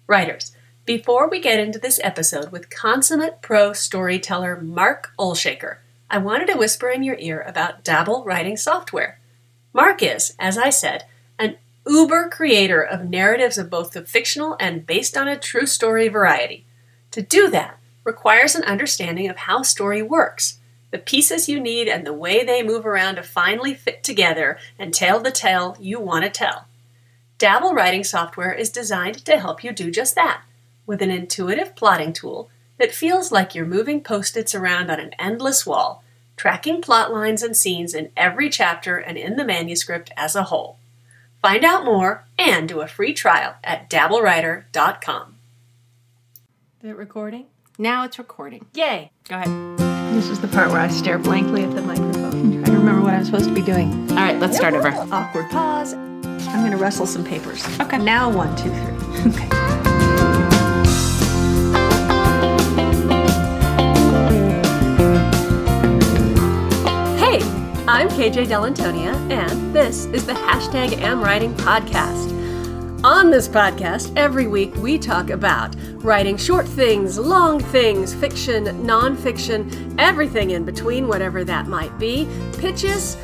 Writers, before we get into this episode with consummate pro storyteller Mark Olshaker, I wanted to whisper in your ear about Dabble writing software. Mark is, as I said, an uber creator of narratives of both the fictional and based on a true story variety. To do that requires an understanding of how story works, the pieces you need and the way they move around to finally fit together and tell the tale you want to tell. Dabble writing software is designed to help you do just that, with an intuitive plotting tool that feels like you're moving Post-its around on an endless wall, tracking plot lines and scenes in every chapter and in the manuscript as a whole. Find out more and do a free trial at dabblewriter.com. Is it recording? Now it's recording. Yay! Go ahead. This is the part where I stare blankly at the microphone. Try to remember what I'm supposed to be doing. All right, let's start over. Awkward pause. I'm going to rustle some papers. Okay. Now 1, 2, 3. Okay. Hey, I'm KJ Delantonia, and this is the #AmWriting Podcast. On this podcast, every week we talk about writing short things, long things, fiction, nonfiction, everything in between, whatever that might be, pitches,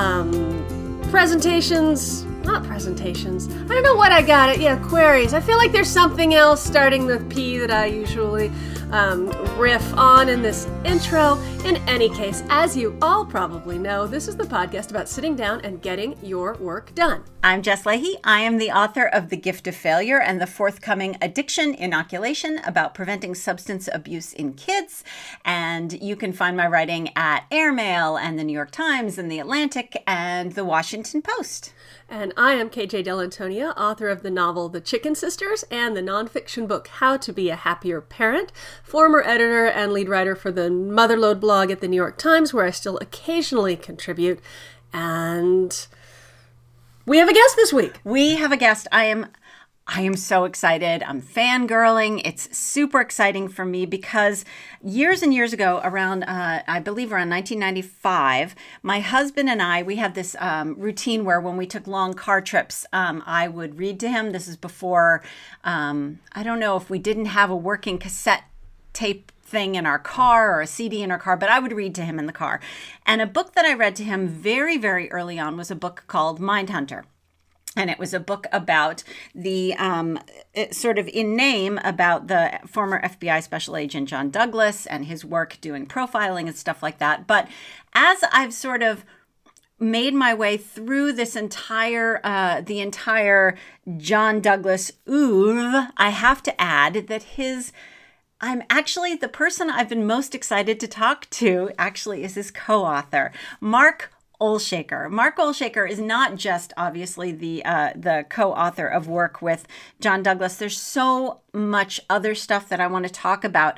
presentations, not presentations, I don't know what I got, queries. I feel like there's something else starting with P that I usually riff on in this intro. In any case, as you all probably know, this is the podcast about sitting down and getting your work done. I'm Jess Leahy. I am the author of The Gift of Failure and the forthcoming Addiction Inoculation about preventing substance abuse in kids. And you can find my writing at Airmail and the New York Times and the Atlantic and the Washington Post. And I am KJ Delantonia, author of the novel The Chicken Sisters and the nonfiction book How to Be a Happier Parent, former editor and lead writer for the Motherload blog at the New York Times, where I still occasionally contribute. And we have a guest this week. We have a guest. I am so excited. I'm fangirling. It's super exciting for me because years and years ago, around, I believe around 1995, my husband and I, we had this routine where when we took long car trips, I would read to him. This is before, I don't know if we didn't have a working cassette tape thing in our car or a CD in our car, but I would read to him in the car. And a book that I read to him very, very early on was a book called Mindhunter. And it was a book about the, sort of in name, about the former FBI special agent John Douglas and his work doing profiling and stuff like that. But as I've sort of made my way through this entire, the entire John Douglas oeuvre, I have to add that I'm actually the person I've been most excited to talk to actually is his co-author, Mark Olshaker. Mark Olshaker is not just obviously the co-author of work with John Douglas. There's so much other stuff that I want to talk about.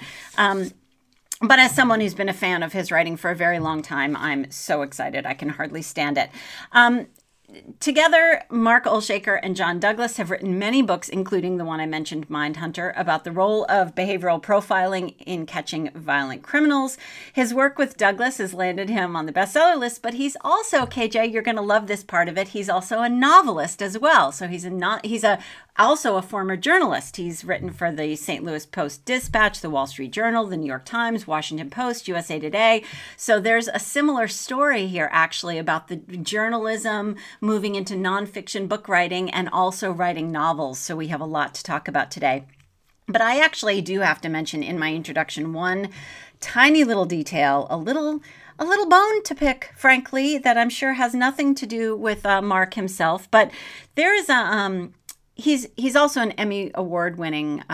But as someone who's been a fan of his writing for a very long time, I'm so excited. I can hardly stand it. Together, Mark Olshaker and John Douglas have written many books, including the one I mentioned, Mindhunter, about the role of behavioral profiling in catching violent criminals. His work with Douglas has landed him on the bestseller list, but he's also, KJ, you're going to love this part of it, he's also a novelist as well. So he's also a former journalist. He's written for the St. Louis Post-Dispatch, the Wall Street Journal, the New York Times, Washington Post, USA Today. So there's a similar story here, actually, about the journalism moving into nonfiction book writing and also writing novels. So we have a lot to talk about today. But I actually do have to mention in my introduction one tiny little detail, a little bone to pick, frankly, that I'm sure has nothing to do with Mark himself. But there is a... He's also an Emmy award-winning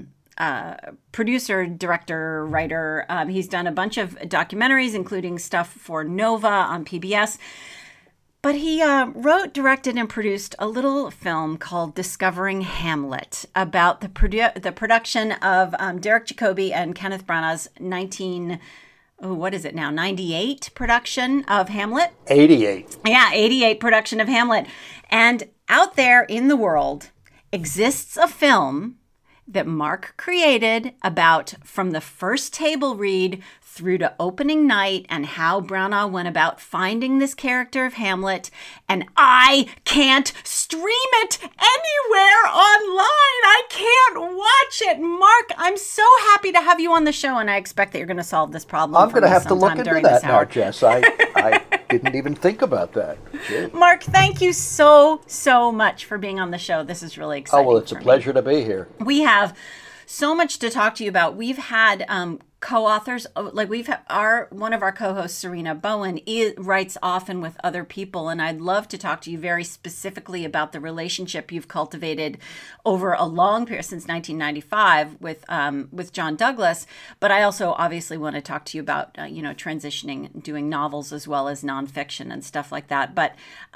producer, director, writer. He's done a bunch of documentaries, including stuff for Nova on PBS. But he wrote, directed, and produced a little film called Discovering Hamlet about the production of Derek Jacobi and Kenneth Branagh's 98 production of Hamlet? 88. Yeah, 88 production of Hamlet. And out there in the world exists a film that Mark created about from the first table read through to opening night and how Branagh went about finding this character of Hamlet. And I can't stream it anywhere online. I can't watch it. Mark, I'm so happy to have you on the show, and I expect that you're going to solve this problem. I'm going to have to look into that now, Jess. I didn't even think about that. Gee. Mark, thank you so much for being on the show. This is really exciting. Oh, well, it's a pleasure to be here. We have so much to talk to you about. We've had co-authors, like one of our co-hosts, Serena Bowen, writes often with other people, and I'd love to talk to you very specifically about the relationship you've cultivated over a long period since 1995 with John Douglas. But I also obviously want to talk to you about transitioning, doing novels as well as nonfiction and stuff like that. But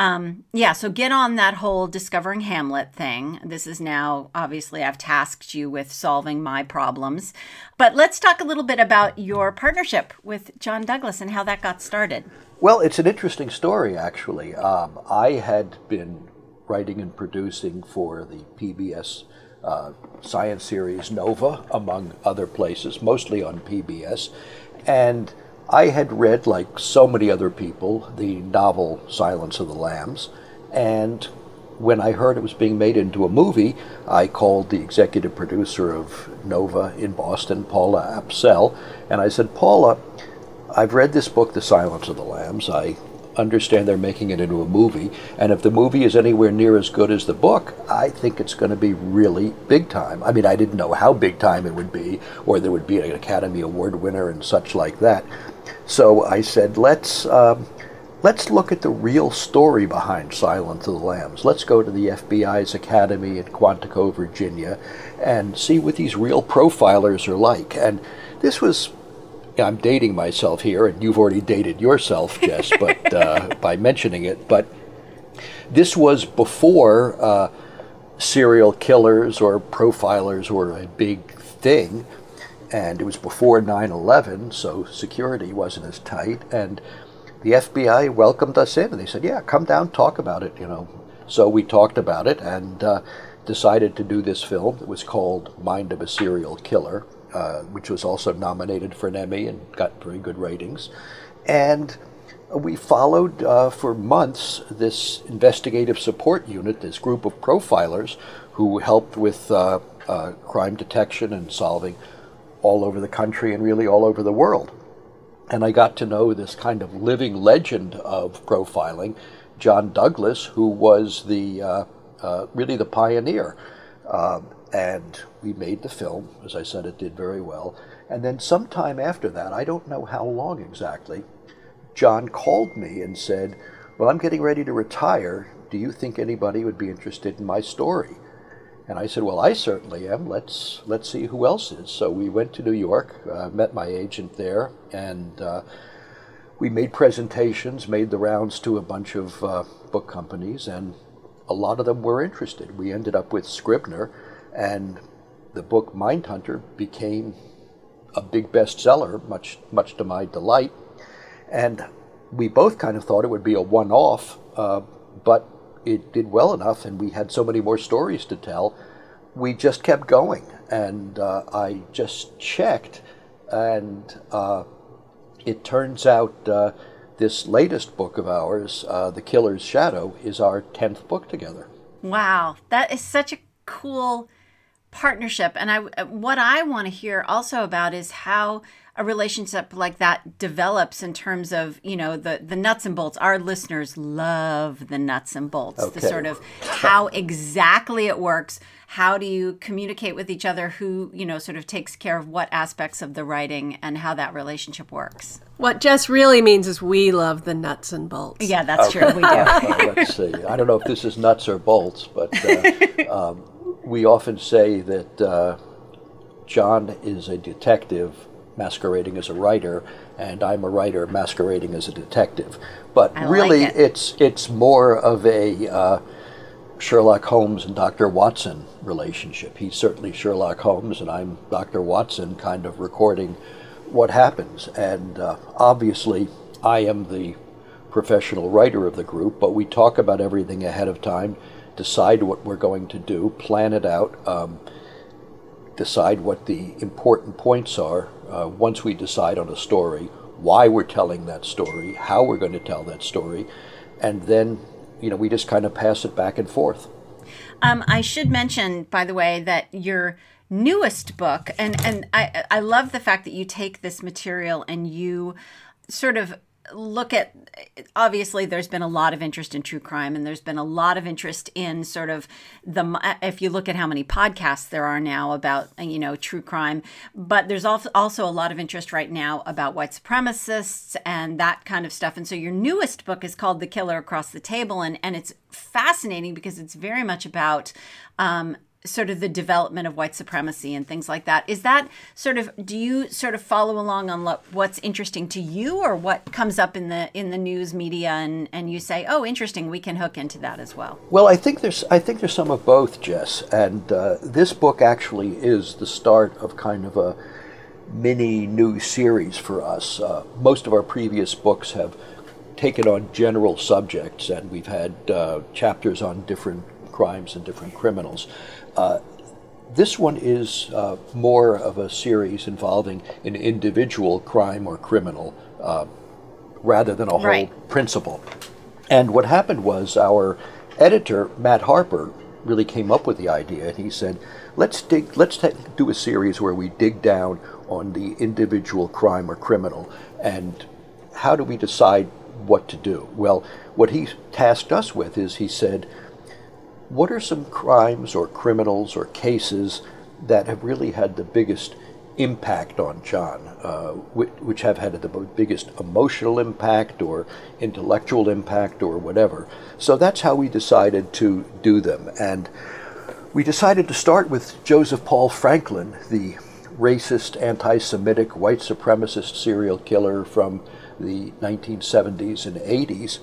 so get on that whole discovering Hamlet thing. This is now, obviously, I've tasked you with solving my problems. But let's talk a little bit about your partnership with John Douglas and how that got started. Well, it's an interesting story, actually. I had been writing and producing for the PBS science series Nova, among other places, mostly on PBS. And I had read, like so many other people, the novel Silence of the Lambs. And when I heard it was being made into a movie, I called the executive producer of Nova in Boston, Paula Apsell, and I said, Paula, I've read this book, The Silence of the Lambs. I understand they're making it into a movie, and if the movie is anywhere near as good as the book, I think it's going to be really big time. I mean, I didn't know how big time it would be, or there would be an Academy Award winner and such like that. So I said, let's look at the real story behind Silence of the Lambs. Let's go to the FBI's Academy in Quantico, Virginia, and see what these real profilers are like. And this was, I'm dating myself here, and you've already dated yourself, Jess, but by mentioning it. But this was before serial killers or profilers were a big thing, and it was before 9/11, so security wasn't as tight. And the FBI welcomed us in, and they said, yeah, come down, talk about it, So we talked about it and decided to do this film. It was called Mind of a Serial Killer, which was also nominated for an Emmy and got very good ratings. And we followed for months this investigative support unit, this group of profilers who helped with crime detection and solving all over the country and really all over the world. And I got to know this kind of living legend of profiling, John Douglas, who was the really the pioneer. And we made the film. As I said, it did very well. And then sometime after that, I don't know how long exactly, John called me and said, well, I'm getting ready to retire. Do you think anybody would be interested in my story? And I said, well, I certainly am. Let's see who else is. So we went to New York, met my agent there, and we made presentations, made the rounds to a bunch of book companies, and a lot of them were interested. We ended up with Scribner, and the book Mindhunter became a big bestseller, much to my delight. And we both kind of thought it would be a one-off, but it did well enough, and we had so many more stories to tell, we just kept going. And I just checked, and it turns out this latest book of ours, The Killer's Shadow, is our 10th book together. Wow, that is such a cool partnership. And what I want to hear also about is how a relationship like that develops in terms of, the nuts and bolts. Our listeners love the nuts and bolts, okay. The sort of how exactly it works. How do you communicate with each other? Who, sort of takes care of what aspects of the writing and how that relationship works. What Jess really means is we love the nuts and bolts. Yeah, that's true. We do. Let's see. I don't know if this is nuts or bolts, but we often say that John is a detective masquerading as a writer, and I'm a writer masquerading as a detective. But really, it's more of a Sherlock Holmes and Dr. Watson relationship. He's certainly Sherlock Holmes, and I'm Dr. Watson, kind of recording what happens. And obviously, I am the professional writer of the group, but we talk about everything ahead of time, decide what we're going to do, plan it out, decide what the important points are once we decide on a story, why we're telling that story, how we're going to tell that story, and then we just kind of pass it back and forth. I should mention, by the way, that your newest book, and I love the fact that you take this material and you sort of look at, obviously there's been a lot of interest in true crime, and there's been a lot of interest in sort of if you look at how many podcasts there are now about, true crime, but there's also a lot of interest right now about white supremacists and that kind of stuff. And so your newest book is called The Killer Across the Table, and it's fascinating because it's very much about sort of the development of white supremacy and things like that. Is that sort of, do you sort of follow along on what's interesting to you, or what comes up in the news media and you say, oh, interesting, we can hook into that as well? Well, I think there's some of both, Jess, and this book actually is the start of kind of a mini new series for us. Most of our previous books have taken on general subjects, and we've had chapters on different crimes and different criminals. This one is more of a series involving an individual crime or criminal rather than a whole principle. And what happened was our editor, Matt Harper, really came up with the idea, and he said, let's do a series where we dig down on the individual crime or criminal, and how do we decide what to do? Well, what he tasked us with is, he said, what are some crimes or criminals or cases that have really had the biggest impact on John, which have had the biggest emotional impact or intellectual impact or whatever? So that's how we decided to do them. And we decided to start with Joseph Paul Franklin, the racist, anti-Semitic, white supremacist serial killer from the 1970s and 80s.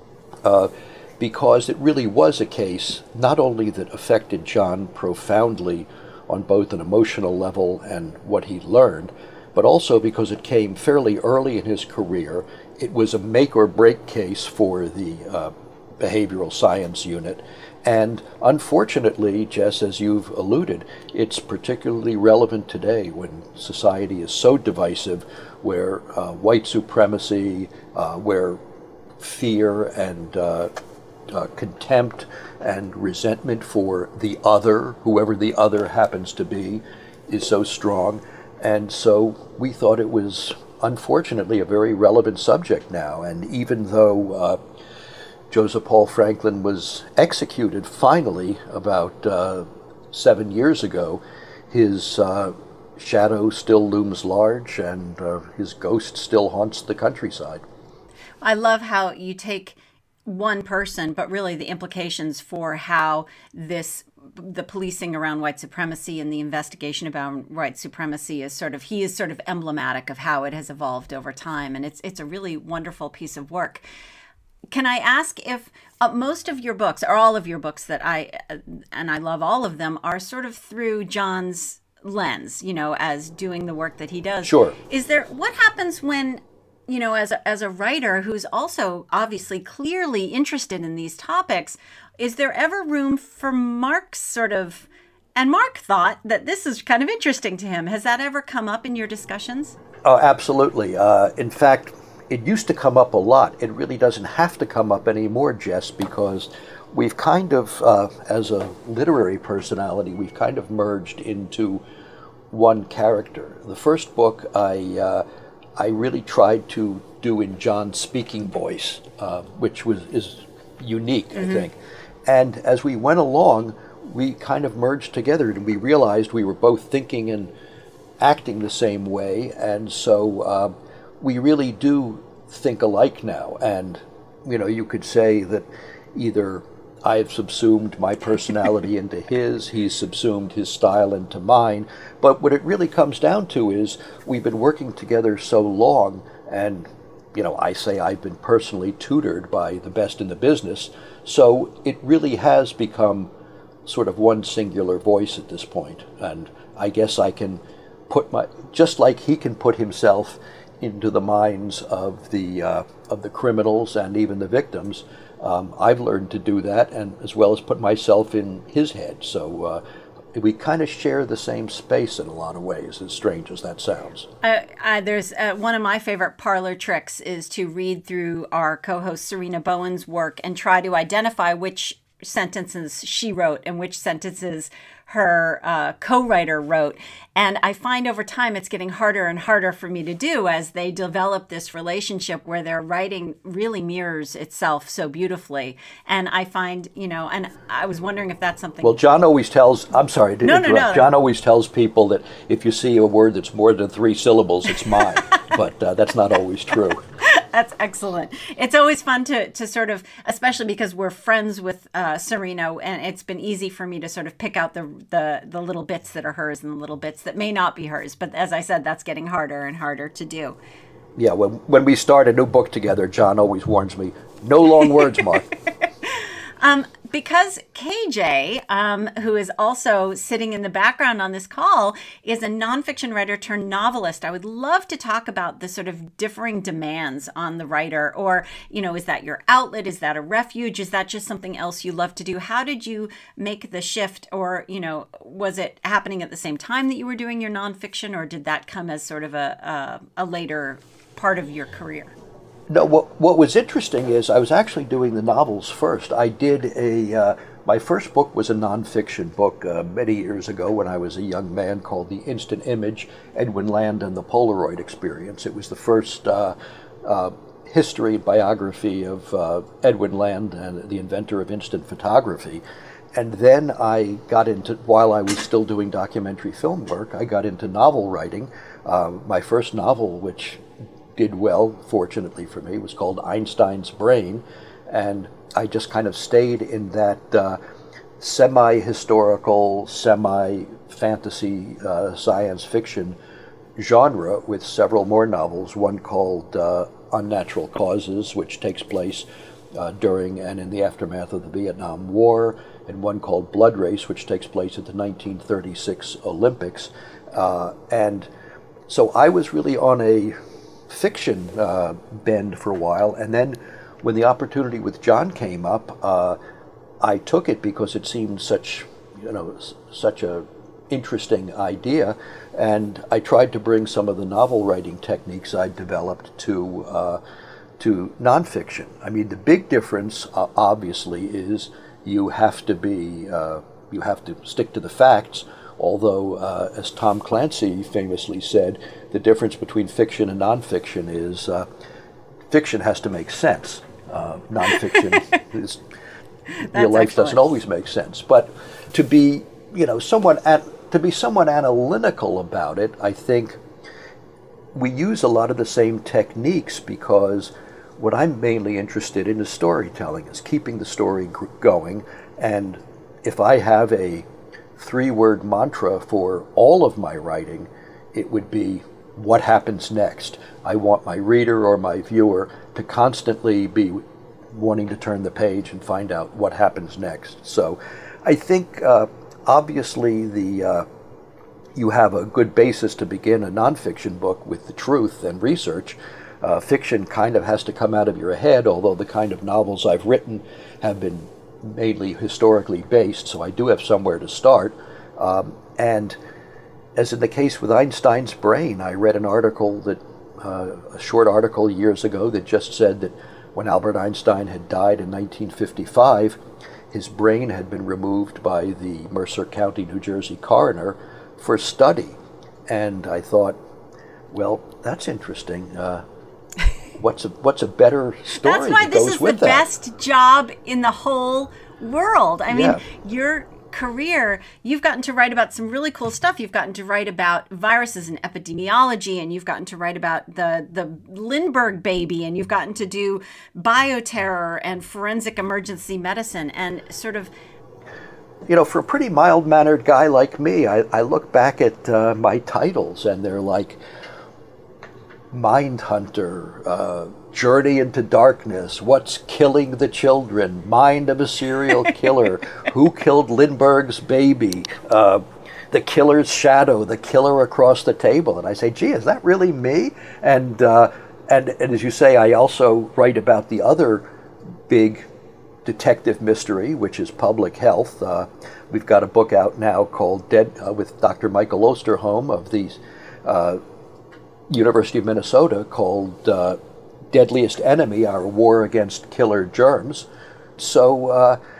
Because it really was a case not only that affected John profoundly on both an emotional level and what he learned, but also because it came fairly early in his career. It was a make or break case for the behavioral science unit. And unfortunately, Jess, as you've alluded, it's particularly relevant today when society is so divisive, where white supremacy, where fear and contempt and resentment for the other, whoever the other happens to be, is so strong. And so we thought it was, unfortunately, a very relevant subject now. And even though Joseph Paul Franklin was executed finally about 7 years ago, his shadow still looms large, and his ghost still haunts the countryside. I love how you take one person, but really the implications for how the policing around white supremacy and the investigation about white supremacy is he is sort of emblematic of how it has evolved over time. And it's a really wonderful piece of work. Can I ask if most of your books, or all of your books that I love all of them, are sort of through John's lens, as doing the work that he does? Sure. What happens when, as a writer who's also obviously clearly interested in these topics, is there ever room for Mark's and Mark thought that this is kind of interesting to him. Has that ever come up in your discussions? Oh, absolutely. In fact, it used to come up a lot. It really doesn't have to come up anymore, Jess, because we've kind of, as a literary personality, we've kind of merged into one character. The first book I really tried to do in John's speaking voice, which is unique, I think. And as we went along, we kind of merged together, and we realized we were both thinking and acting the same way, and so we really do think alike now. And you could say that either I've subsumed my personality into his, he's subsumed his style into mine. But what it really comes down to is we've been working together so long, and I say I've been personally tutored by the best in the business, so it really has become sort of one singular voice at this point. And I guess I can just like he can put himself into the minds of the criminals and even the victims, I've learned to do that, and as well as put myself in his head. So we kind of share the same space in a lot of ways, as strange as that sounds. There's one of my favorite parlor tricks is to read through our co-host Serena Bowen's work and try to identify which sentences she wrote and which sentences her co-writer wrote. And I find over time it's getting harder and harder for me to do as they develop this relationship where their writing really mirrors itself so beautifully. And I find, and I was wondering if that's something. Well, John always tells, I'm sorry to interrupt. No. John always tells people that if you see a word that's more than 3 syllables, it's mine. But that's not always true. That's excellent. It's always fun to sort of, especially because we're friends with Serena, and it's been easy for me to sort of pick out the little bits that are hers and the little bits that may not be hers. But as I said, that's getting harder and harder to do. Yeah, when we start a new book together, John always warns me, no long words, Mark. Because KJ, who is also sitting in the background on this call, is a nonfiction writer turned novelist, I would love to talk about the sort of differing demands on the writer. Or, is that your outlet? Is that a refuge? Is that just something else you love to do? How did you make the shift? Or, was it happening at the same time that you were doing your nonfiction? Or did that come as sort of a later part of your career? No, what was interesting is I was actually doing the novels first. I did my first book was a nonfiction book many years ago when I was a young man called The Instant Image, Edwin Land and the Polaroid Experience. It was the first history biography of Edwin Land and the inventor of instant photography. And then I got into, while I was still doing documentary film work, I got into novel writing. My first novel, which did well, fortunately for me, was called Einstein's Brain, and I just kind of stayed in that semi-historical, semi-fantasy science fiction genre with several more novels, one called Unnatural Causes, which takes place during and in the aftermath of the Vietnam War, and one called Blood Race, which takes place at the 1936 Olympics. And so I was really on a fiction bend for a while, and then when the opportunity with John came up, I took it because it seemed such a interesting idea, and I tried to bring some of the novel writing techniques I'd developed to nonfiction. I mean, the big difference, obviously, is you have to stick to the facts. Although, as Tom Clancy famously said, the difference between fiction and nonfiction is fiction has to make sense. Nonfiction is real life doesn't always make sense. But to be, somewhat analytical about it, I think we use a lot of the same techniques because what I'm mainly interested in is storytelling, is keeping the story going. And if I have a 3-word mantra for all of my writing, it would be, what happens next? I want my reader or my viewer to constantly be wanting to turn the page and find out what happens next. So I think obviously you have a good basis to begin a nonfiction book with the truth and research. Fiction kind of has to come out of your head, although the kind of novels I've written have been mainly historically based, so I do have somewhere to start. And as in the case with Einstein's Brain, I read an article a short article years ago that just said that when Albert Einstein had died in 1955, his brain had been removed by the Mercer County, New Jersey coroner for study. And I thought, well, that's interesting. What's a better story? That's why this is the best job in the whole world. I mean, your career, you've gotten to write about some really cool stuff. You've gotten to write about viruses and epidemiology, and you've gotten to write about the Lindbergh baby, and you've gotten to do bioterror and forensic emergency medicine, and sort of... for a pretty mild-mannered guy like me, I look back at my titles, and they're like Mindhunter, Journey into Darkness, What's Killing the Children, Mind of a Serial Killer, Who Killed Lindbergh's Baby, The Killer's Shadow, The Killer Across the Table. And I say, gee, is that really me? And as you say, I also write about the other big detective mystery, which is public health. We've got a book out now called with Dr. Michael Osterholm of the University of Minnesota called Deadliest Enemy, Our War Against Killer Germs. So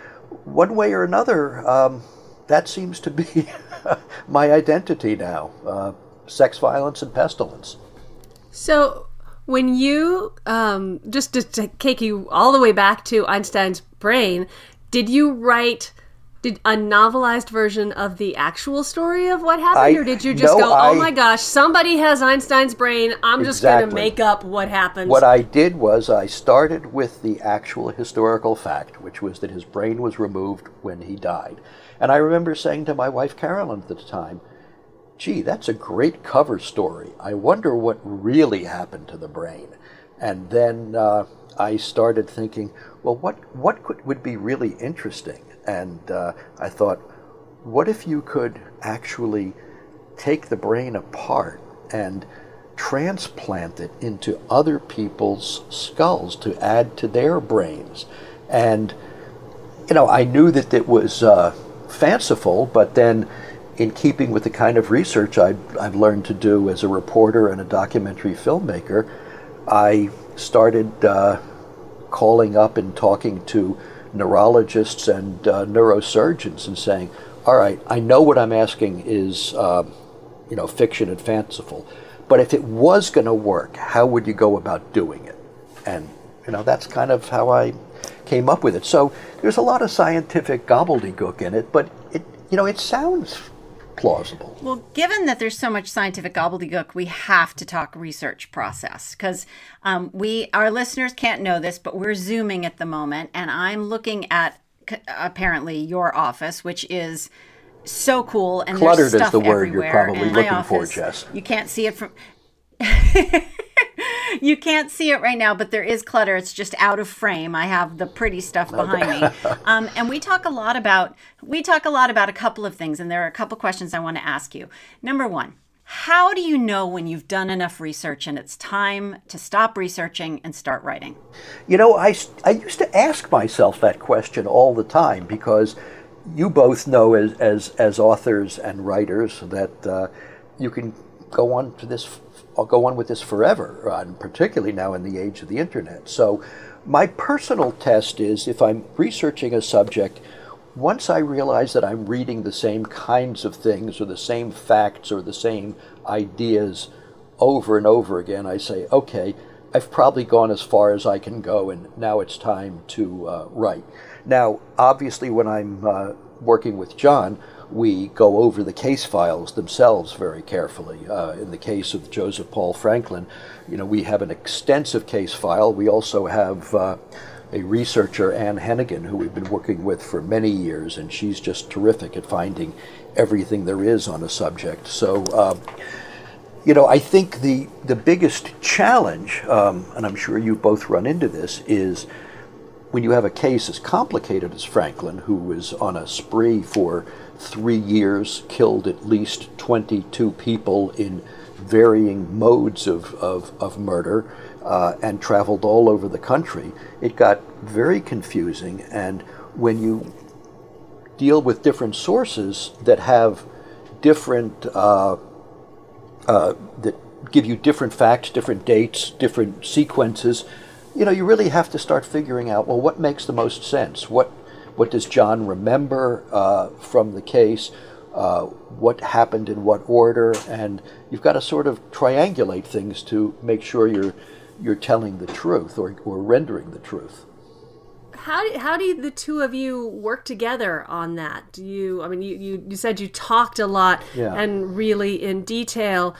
one way or another, that seems to be my identity now, sex, violence, and pestilence. So when you, just to take you all the way back to Einstein's brain, did you write a novelized version of the actual story of what happened? Or did you just oh my gosh, somebody has Einstein's brain, I'm just going to make up what happened? What I did was I started with the actual historical fact, which was that his brain was removed when he died. And I remember saying to my wife Carolyn at the time, gee, that's a great cover story. I wonder what really happened to the brain. And then I started thinking, well, what would be really interesting? And I thought, what if you could actually take the brain apart and transplant it into other people's skulls to add to their brains? And, I knew that it was fanciful, but then in keeping with the kind of research I've learned to do as a reporter and a documentary filmmaker, I started calling up and talking to neurologists and neurosurgeons and saying, all right, I know what I'm asking is, fiction and fanciful, but if it was going to work, how would you go about doing it? And, that's kind of how I came up with it. So there's a lot of scientific gobbledygook in it, but it sounds plausible. Well, given that there's so much scientific gobbledygook, we have to talk research process, because our listeners can't know this, but we're Zooming at the moment, and I'm looking at apparently your office, which is so cool, and cluttered there's stuff is the word everywhere. you're probably And looking my for, office, Jess. You can't see it from. You can't see it right now, but there is clutter. It's just out of frame. I have the pretty stuff behind me. And we talk a lot about a couple of things, and there are a couple questions I want to ask you. Number one, how do you know when you've done enough research and it's time to stop researching and start writing? I used to ask myself that question all the time, because you both know as authors and writers that you can go on with this forever, and particularly now in the age of the internet. So my personal test is, if I'm researching a subject, once I realize that I'm reading the same kinds of things or the same facts or the same ideas over and over again, I say, okay, I've probably gone as far as I can go, and now it's time to write. Now, obviously, when I'm working with John, we go over the case files themselves very carefully. In the case of Joseph Paul Franklin, we have an extensive case file. We also have a researcher, Ann Hennigan, who we've been working with for many years, and she's just terrific at finding everything there is on a subject. So, I think the biggest challenge, and I'm sure you both run into this, is when you have a case as complicated as Franklin, who was on a spree for 3 years, killed at least 22 people in varying modes of murder, and traveled all over the country, it got very confusing. And when you deal with different sources that have different, that give you different facts, different dates, different sequences, you really have to start figuring out, well, what makes the most sense? What does John remember from the case? What happened in what order? And you've got to sort of triangulate things to make sure you're telling the truth or rendering the truth. How do the two of you work together on that? You said you talked a lot, yeah, and really in detail.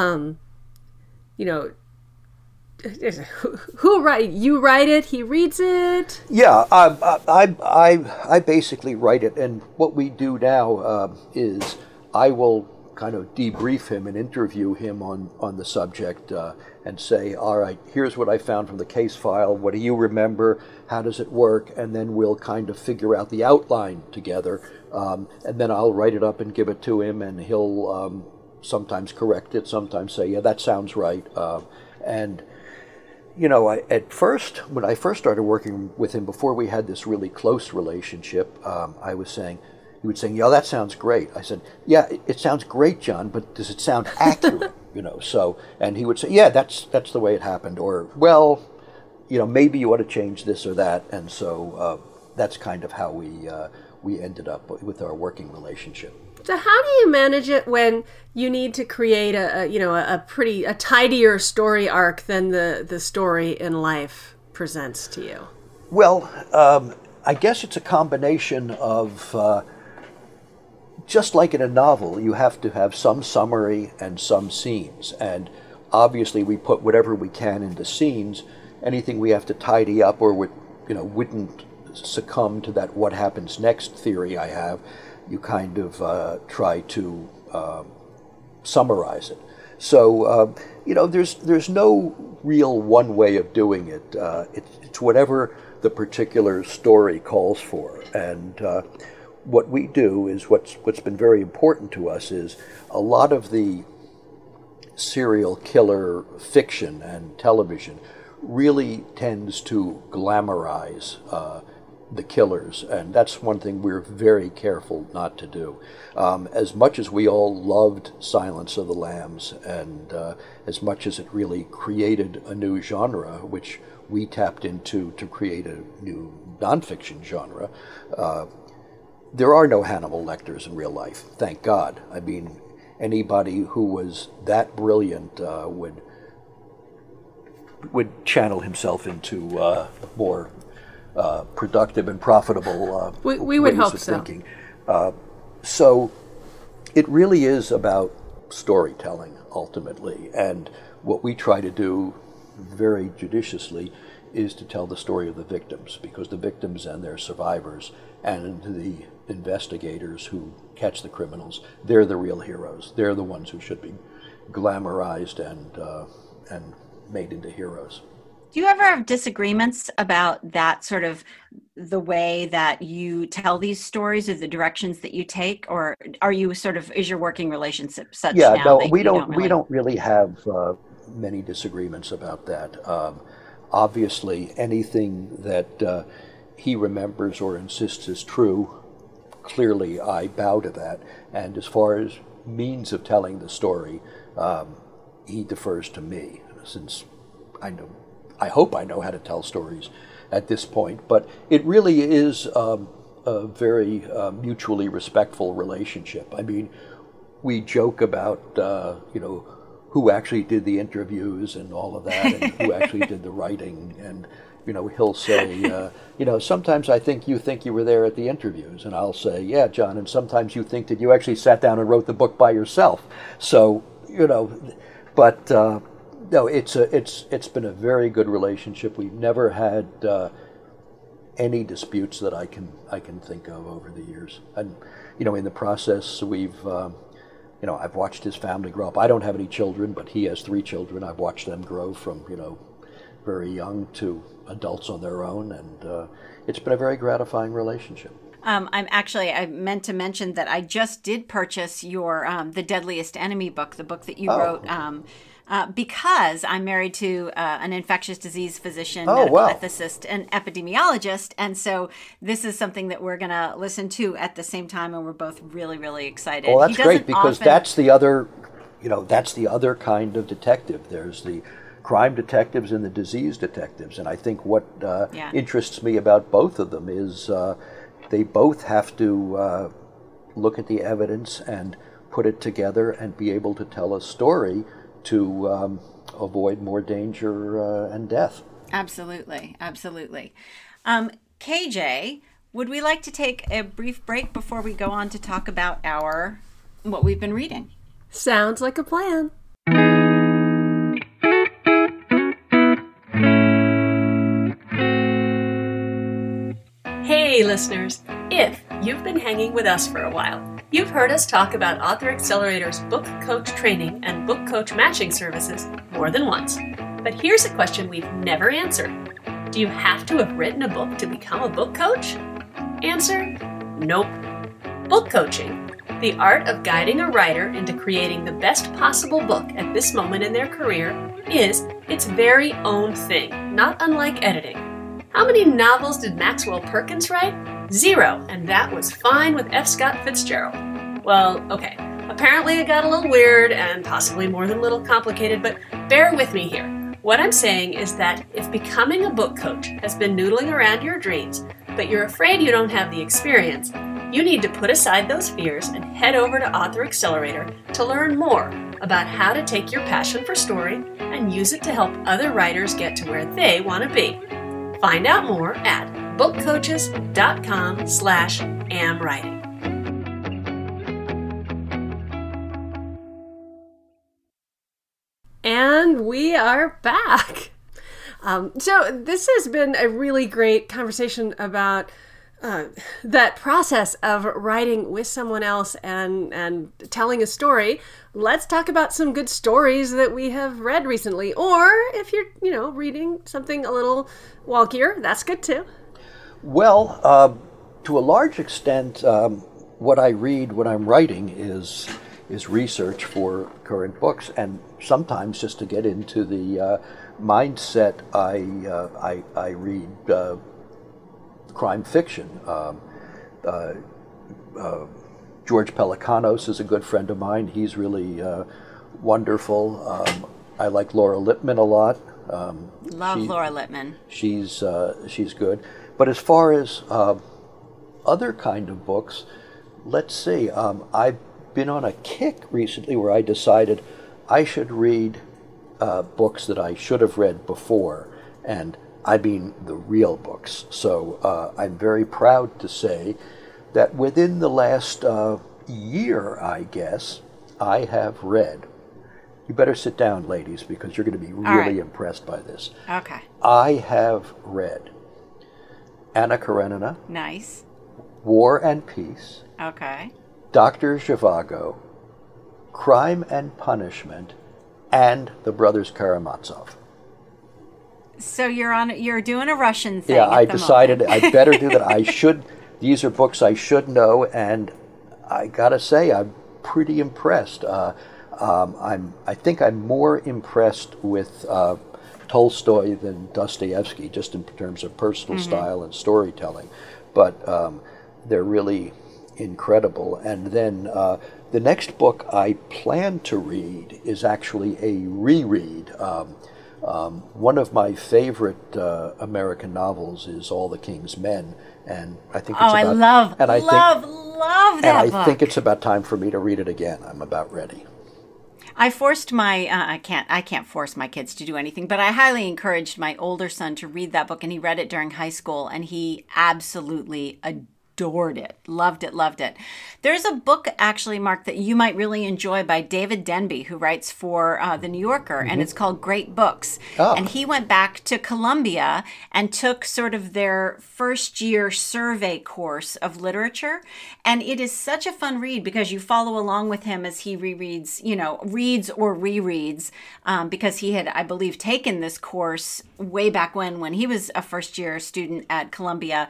Who write? You write it. He reads it. Yeah, I basically write it, and what we do now is I will kind of debrief him and interview him on the subject, and say, all right, here's what I found from the case file. What do you remember? How does it work? And then we'll kind of figure out the outline together, and then I'll write it up and give it to him, and he'll sometimes correct it, sometimes say, yeah, that sounds right, and at first, when I first started working with him, before we had this really close relationship, he would say, yeah, that sounds great. I said, yeah, it sounds great, John, but does it sound accurate? So, and he would say, yeah, that's the way it happened. Or, well, maybe you ought to change this or that. And so that's kind of how we ended up with our working relationship. So how do you manage it when you need to create a tidier story arc than the story in life presents to you? Well, I guess it's a combination of, just like in a novel, you have to have some summary and some scenes. And obviously we put whatever we can into scenes. Anything we have to tidy up or wouldn't succumb to that what happens next theory I have, you kind of try to summarize it. So, there's no real one way of doing it. It's whatever the particular story calls for. And what we do is what's been very important to us is a lot of the serial killer fiction and television really tends to glamorize the killers, and that's one thing we're very careful not to do. As much as we all loved Silence of the Lambs, and as much as it really created a new genre, which we tapped into to create a new nonfiction genre, there are no Hannibal Lecters in real life, thank God. I mean, anybody who was that brilliant would channel himself into more productive and profitable we would ways hope of so. thinking. So it really is about storytelling, ultimately. And what we try to do very judiciously is to tell the story of the victims, because the victims and their survivors and the investigators who catch the criminals, they're the real heroes. They're the ones who should be glamorized and made into heroes. Do you ever have disagreements about that sort of the way that you tell these stories or the directions that you take, or are you is your working relationship such now? No, that we don't we don't really have many disagreements about that. Obviously, anything that he remembers or insists is true, clearly I bow to that. And as far as means of telling the story, he defers to me, since I hope I know how to tell stories at this point. But it really is a very mutually respectful relationship. I mean, we joke about, who actually did the interviews and all of that, and who actually did the writing. And, he'll say, sometimes I think you were there at the interviews. And I'll say, yeah, John, and sometimes you think that you actually sat down and wrote the book by yourself. So, but... No, it's been a very good relationship. We've never had any disputes that I can think of over the years. And in the process, we've I've watched his family grow up. I don't have any children, but he has 3 children. I've watched them grow from very young to adults on their own, and it's been a very gratifying relationship. I meant to mention that I just did purchase your The Deadliest Enemy book, the book that you wrote. Because I'm married to an infectious disease physician, medical ethicist, and epidemiologist. And so this is something that we're going to listen to at the same time, and we're both really, really excited. Well, that's great, because that's the other kind of detective. There's the crime detectives and the disease detectives. And I think what interests me about both of them is they both have to look at the evidence and put it together and be able to tell a story to avoid more danger and death. Absolutely. KJ, would we like to take a brief break before we go on to talk about what we've been reading? Sounds like a plan. Hey, listeners. If you've been hanging with us for a while, you've heard us talk about Author Accelerator's book coach training and book coach matching services more than once. But here's a question we've never answered. Do you have to have written a book to become a book coach? Answer: nope. Book coaching, the art of guiding a writer into creating the best possible book at this moment in their career, is its very own thing, not unlike editing. How many novels did Maxwell Perkins write? 0, and that was fine with F. Scott Fitzgerald. Well, okay, apparently it got a little weird and possibly more than a little complicated, but bear with me here. What I'm saying is that if becoming a book coach has been noodling around your dreams, but you're afraid you don't have the experience, you need to put aside those fears and head over to Author Accelerator to learn more about how to take your passion for story and use it to help other writers get to where they want to be. Find out more at bookcoaches.com/amwriting. And we are back. So this has been a really great conversation about that process of writing with someone else and telling a story. Let's talk about some good stories that we have read recently. Or if you're, reading something a little wonkier, that's good too. Well, to a large extent, what I read when I'm writing is research for current books, and sometimes just to get into the mindset, I read crime fiction. George Pelecanos is a good friend of mine. He's really wonderful. I like Laura Lippman a lot. Love Laura Lippman. She's good. But as far as other kind of books, let's see. I've been on a kick recently where I decided I should read books that I should have read before, and I mean the real books. So I'm very proud to say that within the last year, I guess, I have read. You better sit down, ladies, because you're going to be really impressed by this. Okay. I have read Anna Karenina. Nice. War and Peace. Okay. Dr. Zhivago, Crime and Punishment, and The Brothers Karamazov. So you're doing a Russian thing. Yeah, I decided I better do that. These are books I should know, and I gotta say I'm pretty impressed. I think I'm more impressed with Tolstoy than Dostoevsky, just in terms of personal style and storytelling. But they're really incredible. And then the next book I plan to read is actually a reread. One of my favorite American novels is All the King's Men, and I think it's I love that book. And I think it's about time for me to read it again. I'm about ready. I forced my I can't force my kids to do anything, but I highly encouraged my older son to read that book, and he read it during high school, and he absolutely adored it. Loved it. There's a book, actually, Mark, that you might really enjoy by David Denby, who writes for The New Yorker, and it's called Great Books. Oh. And he went back to Columbia and took sort of their first year survey course of literature. And it is such a fun read because you follow along with him as he rereads, reads or rereads, because he had, I believe, taken this course way back when he was a first year student at Columbia.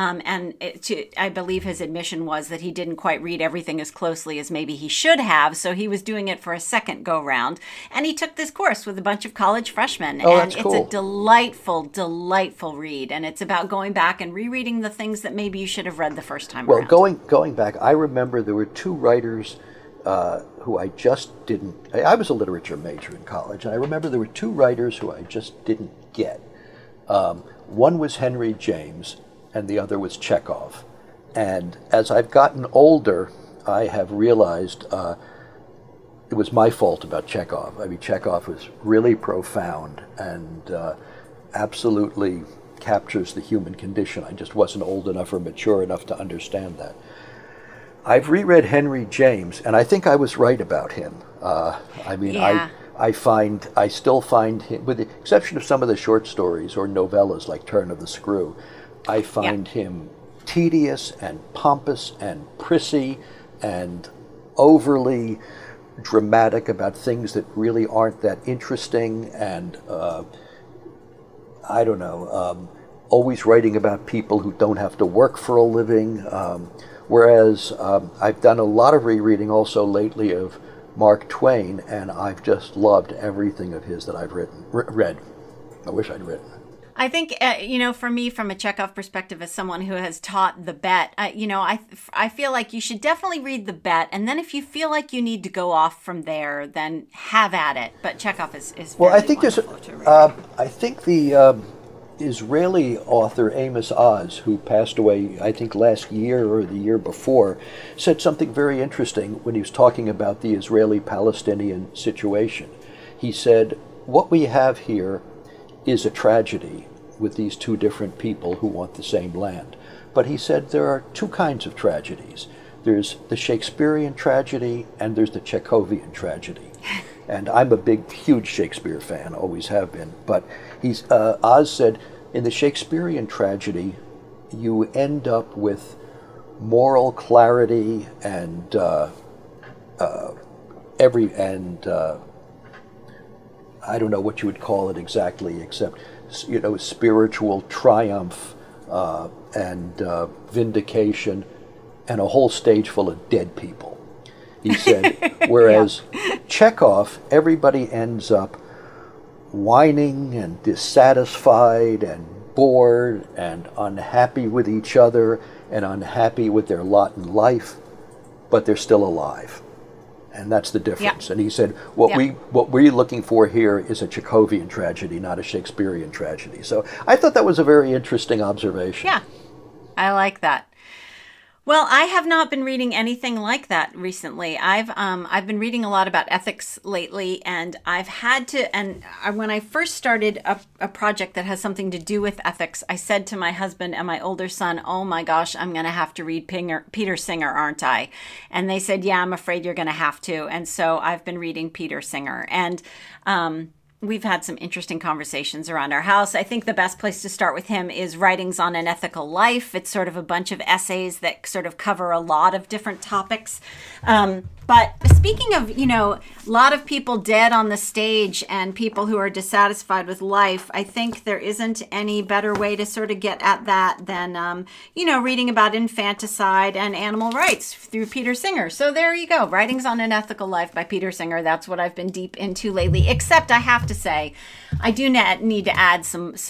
I believe his admission was that he didn't quite read everything as closely as maybe he should have, so he was doing it for a second go-round. And he took this course with a bunch of college freshmen. Oh, and that's cool. It's a delightful read. And it's about going back and rereading the things that maybe you should have read the first time around. Well, going back, I remember there were two writers who I just didn't... I was a literature major in college, and I remember there were two writers who I just didn't get. One was Henry James, and the other was Chekhov. And as I've gotten older, I have realized it was my fault about Chekhov. I mean, Chekhov was really profound and absolutely captures the human condition. I just wasn't old enough or mature enough to understand that. I've reread Henry James, and I think I was right about him. Yeah. I still find him, with the exception of some of the short stories or novellas like Turn of the Screw, I find him tedious and pompous and prissy and overly dramatic about things that really aren't that interesting, and always writing about people who don't have to work for a living. Whereas I've done a lot of rereading also lately of Mark Twain, and I've just loved everything of his that I've read. I wish I'd written. I think, for me, from a Chekhov perspective, as someone who has taught The Bet, I feel like you should definitely read The Bet. And then if you feel like you need to go off from there, then have at it. But Chekhov is well, very I think there's wonderful to read. I think the Israeli author Amos Oz, who passed away, I think, last year or the year before, said something very interesting when he was talking about the Israeli-Palestinian situation. He said, what we have here is a tragedy with these two different people who want the same land. But he said there are two kinds of tragedies. There's the Shakespearean tragedy and there's the Chekhovian tragedy. And I'm a huge Shakespeare fan, always have been. But Oz said, in the Shakespearean tragedy, you end up with moral clarity and I don't know what you would call it exactly, except spiritual triumph and vindication, and a whole stage full of dead people. He said, whereas Chekhov, everybody ends up whining and dissatisfied and bored and unhappy with each other and unhappy with their lot in life, but they're still alive. And that's the difference. And he said, what we're looking for here is a Chekhovian tragedy, not a Shakespearean tragedy. So I thought that was a very interesting observation. Yeah, I like that. Well, I have not been reading anything like that recently. I've been reading a lot about ethics lately, and I've had to. And when I first started a project that has something to do with ethics, I said to my husband and my older son, "Oh my gosh, I'm going to have to read Peter Singer, aren't I?" And they said, "Yeah, I'm afraid you're going to have to." And so I've been reading Peter Singer, and we've had some interesting conversations around our house. I think the best place to start with him is Writings on an Ethical Life. It's sort of a bunch of essays that sort of cover a lot of different topics. But speaking of, a lot of people dead on the stage and people who are dissatisfied with life, I think there isn't any better way to sort of get at that than, reading about infanticide and animal rights through Peter Singer. So there you go. Writings on an Ethical Life by Peter Singer. That's what I've been deep into lately, except I have to say, I do need to add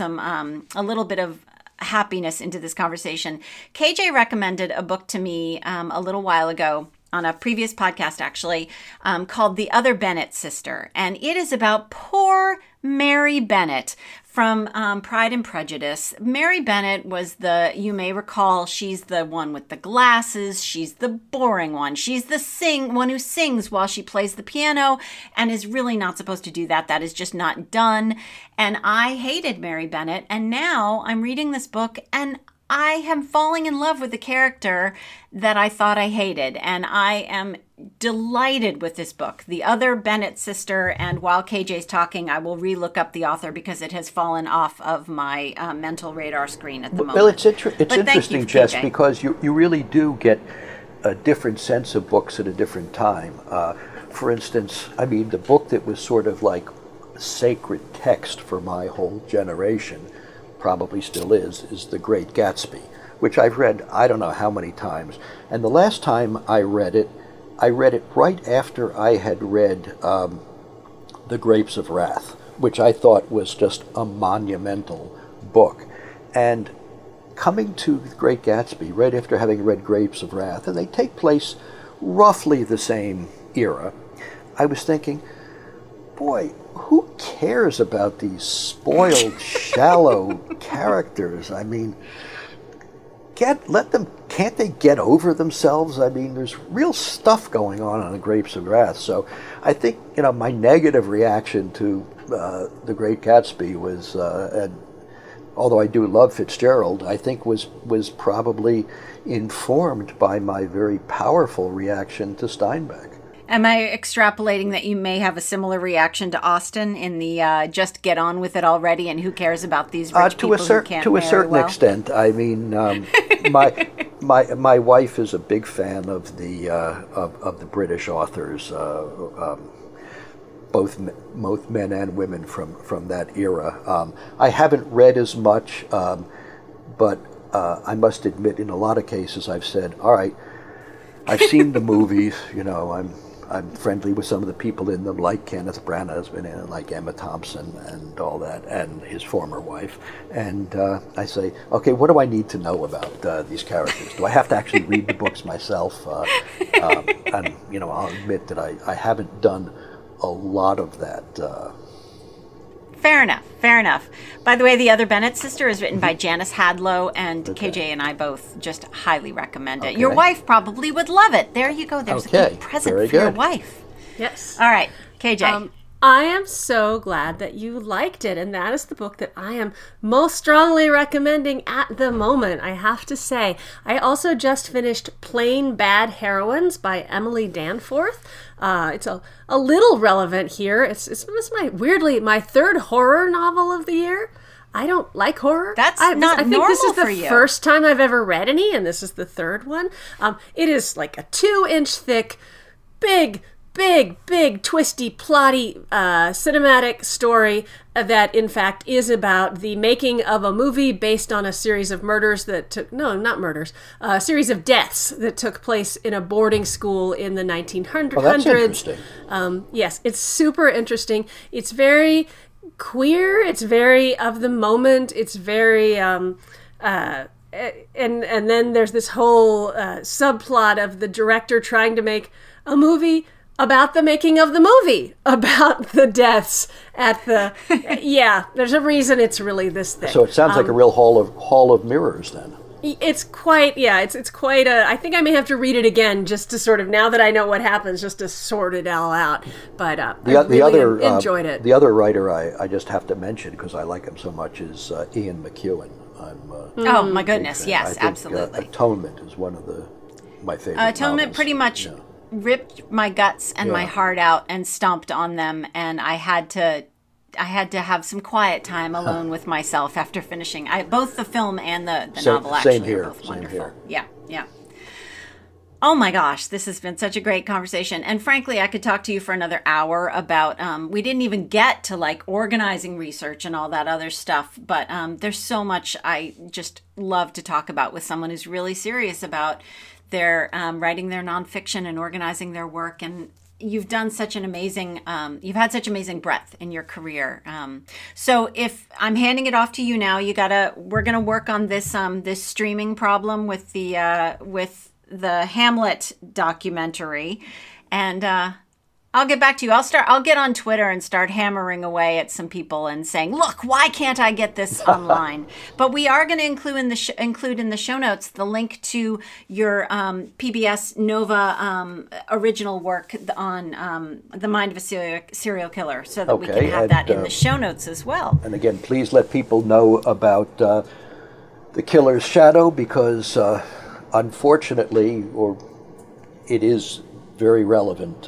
a little bit of happiness into this conversation. KJ recommended a book to me a little while ago on a previous podcast, actually, called The Other Bennett Sister. And it is about poor Mary Bennett from Pride and Prejudice. Mary Bennett was you may recall, she's the one with the glasses. She's the boring one. She's the one who sings while she plays the piano and is really not supposed to do that. That is just not done. And I hated Mary Bennett. And now I'm reading this book and I am falling in love with the character that I thought I hated, and I am delighted with this book, The Other Bennett Sister, and while KJ's talking, I will re-look up the author because it has fallen off of my mental radar screen at the moment. Well, it's interesting, Jess, because you really do get a different sense of books at a different time. For instance, the book that was sort of like sacred text for my whole generation, probably still is The Great Gatsby, which I've read I don't know how many times. And the last time I read it right after I had read The Grapes of Wrath, which I thought was just a monumental book. And coming to The Great Gatsby right after having read Grapes of Wrath, and they take place roughly the same era, I was thinking, boy, who cares about these spoiled, shallow characters? Can't they get over themselves? there's real stuff going on The Grapes of Wrath. So I think, my negative reaction to The Great Gatsby was, and although I do love Fitzgerald, I think was probably informed by my very powerful reaction to Steinbeck. Am I extrapolating that you may have a similar reaction to Austen in the just get on with it already and who cares about these rich people who can't to a certain well? extent. My wife is a big fan of the British authors, both men and women from that era. I haven't read as much, but I must admit, in a lot of cases, I've said, all right, I've seen the movies, I'm friendly with some of the people in them, like Kenneth Branagh has been in it, like Emma Thompson and all that, and his former wife. And I say, okay, what do I need to know about these characters? Do I have to actually read the books myself? And I'll admit that I haven't done a lot of that. Fair enough. By the way, The Other Bennett Sister is written by Janice Hadlow, and KJ and I both just highly recommend it. Okay. Your wife probably would love it. There you go. There's a good present Very for your good. wife. Yes. All right, KJ. I am so glad that you liked it, and that is the book that I am most strongly recommending at the moment, I have to say. I also just finished Plain Bad Heroines by Emily Danforth. It's a little relevant here. It's my third horror novel of the year. I don't like horror. That's I not think normal this is for the you. first time I've ever read any, and this is the third one. It is like a 2-inch thick, big, twisty, plotty, cinematic story that, in fact, is about the making of a movie based on a series of a series of deaths that took place in a boarding school in the 1900s. Oh, that's interesting. Yes, it's super interesting. It's very queer. It's very of the moment. It's very... and then there's this whole subplot of the director trying to make a movie about the making of the movie, about the deaths at the... yeah, there's a reason it's really this thick. So it sounds like a real hall of mirrors then. It's quite, it's quite a... I think I may have to read it again just to sort of, now that I know what happens, just to sort it all out. But I really enjoyed it. The other writer I just have to mention, because I like him so much, is Ian McEwan. Oh, my goodness. Yes, I think, absolutely. Atonement is one of my favorite Atonement novels. pretty much ripped my guts and my heart out and stomped on them, and I had to have some quiet time alone with myself after finishing. Both the film and the novel actually are both wonderful. Yeah. Oh my gosh, this has been such a great conversation. And frankly, I could talk to you for another hour about, we didn't even get to like organizing research and all that other stuff, but there's so much I just love to talk about with someone who's really serious about their writing their nonfiction and organizing their work. And you've done such an amazing, you've had such amazing breadth in your career. So if I'm handing it off to you now, we're gonna work on this this streaming problem with the Hamlet documentary, and I'll get back to you. I'll get on Twitter and start hammering away at some people and saying, look, why can't I get this online? But we are going to include in the show notes the link to your PBS Nova original work on The Mind of a Serial Killer, so that we can have that in the show notes as well. And again, please let people know about The Killer's Shadow, because unfortunately, it is very relevant.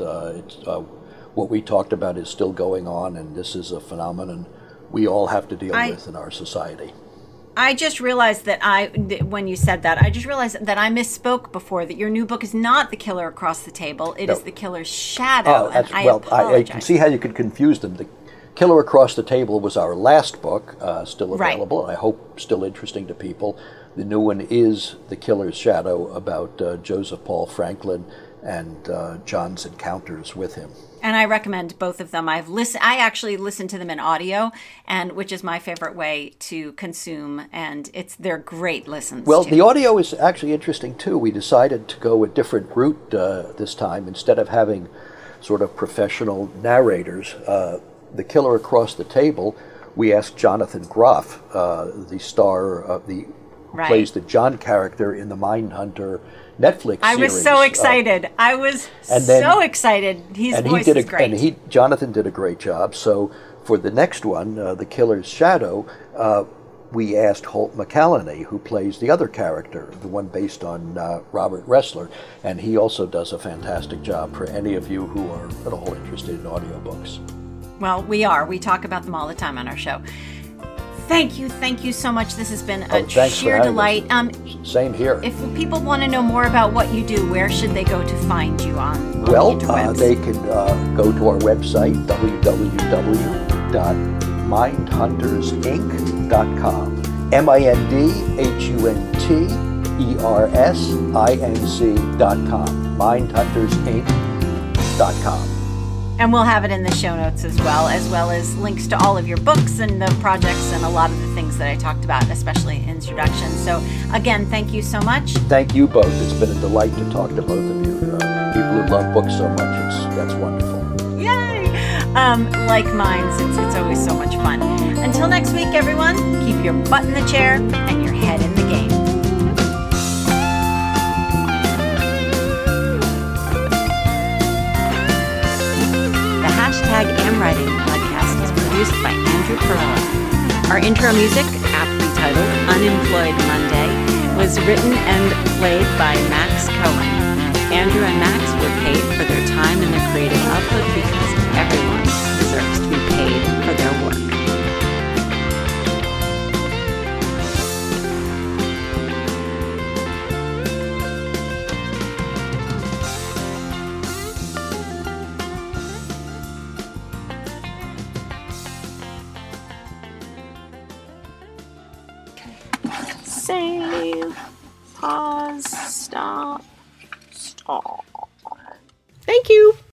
What we talked about is still going on, and this is a phenomenon we all have to deal with in our society. I just realized that when you said that, I I misspoke before, that your new book is not The Killer Across the Table. It is The Killer's Shadow. Oh, I can see how you could confuse them. The Killer Across the Table was our last book, still available, and I hope still interesting to people. The new one is The Killer's Shadow, about Joseph Paul Franklin and John's encounters with him. And I recommend both of them. I actually listened to them in audio, and which is my favorite way to consume, and they're great listens. Well, too. The audio is actually interesting too. We decided to go a different route this time. Instead of having sort of professional narrators, The Killer Across the Table, we asked Jonathan Groff, the star of who plays the John character in the Mindhunter Netflix series. I was so excited. So excited. His voice is great. And Jonathan did a great job. So for the next one, The Killer's Shadow, we asked Holt McCallany, who plays the other character, the one based on Robert Ressler. And he also does a fantastic job for any of you who are at all interested in audiobooks. Well, we are. We talk about them all the time on our show. Thank you so much. This has been a sheer delight. Same here. If people want to know more about what you do, where should they go to find you on the interwebs? They can go to our website, www.mindhuntersinc.com. MindHuntersinc.com. Mindhuntersinc.com. And we'll have it in the show notes as well as links to all of your books and the projects and a lot of the things that I talked about, especially introduction. So again, thank you so much. Thank you both. It's been a delight to talk to both of you. People who love books so much, that's wonderful. Yay! like mine, since it's always so much fun. Until next week, everyone, keep your butt in the chair and your head in the game. The #AmWriting podcast is produced by Andrew Perella. Our intro music, aptly titled Unemployed Monday, was written and played by Max Cohen. Andrew and Max were paid for their time and their creative output because everyone deserves to be paid for their work. Save, pause, stop. Thank you.